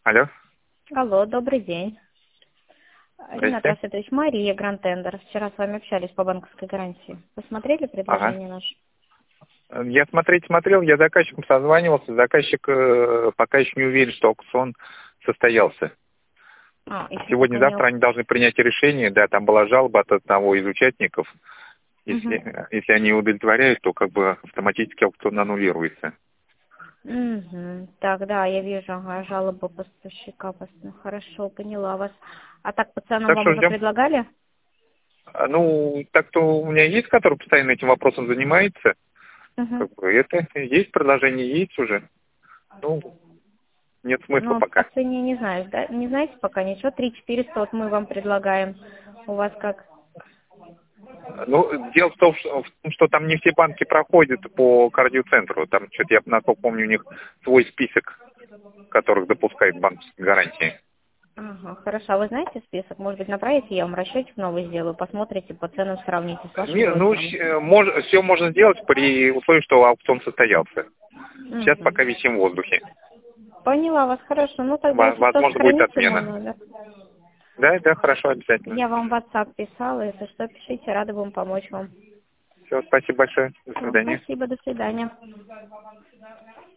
Алло, Алло, добрый день. Ренат здрасте. Рашидович, Мария, Гранд-Тендер. Вчера с вами общались по банковской гарантии. Посмотрели Ага. предложение наше? Я смотреть смотрел, я заказчиком созванивался, заказчик пока еще не уверен, что аукцион состоялся. Еще пока не... Сегодня-завтра они должны принять решение, да, там была жалоба от одного из участников. Угу. Если они удовлетворяют, то как бы автоматически аукцион аннулируется. Угу. Так, да, я вижу, жалоба поставщика. Хорошо, поняла вас. А так по ценам Так вам что уже ждем. предлагали? Ну, так-то у меня есть, который постоянно этим вопросом занимается. Угу. Как бы это есть предложение, есть уже. Ну, нет смысла Ну, по пока. цене не знаю, да? Не знаете пока ничего? 3 400 вот мы вам предлагаем. У вас как? Ну, дело в том, что там не все банки проходят по кардиоцентру. Там что-то, я насколько помню, у них свой список, которых допускает банковские гарантии. Ага, хорошо. А вы знаете список? Может быть, направите, я вам расчетик новый сделаю, посмотрите, по ценам сравните с вашими Ну, брокерами. все можно сделать при условии, что аукцион состоялся. Сейчас Мгм. пока висим в воздухе. Поняла вас, хорошо. Ну тогда, если что, Возможно, будет сохраните мой отмена. номер. Да, да, хорошо, обязательно. Я вам в WhatsApp писала, если что, пишите, рада будем помочь вам. Все, спасибо большое. До Все, свидания. спасибо, до свидания.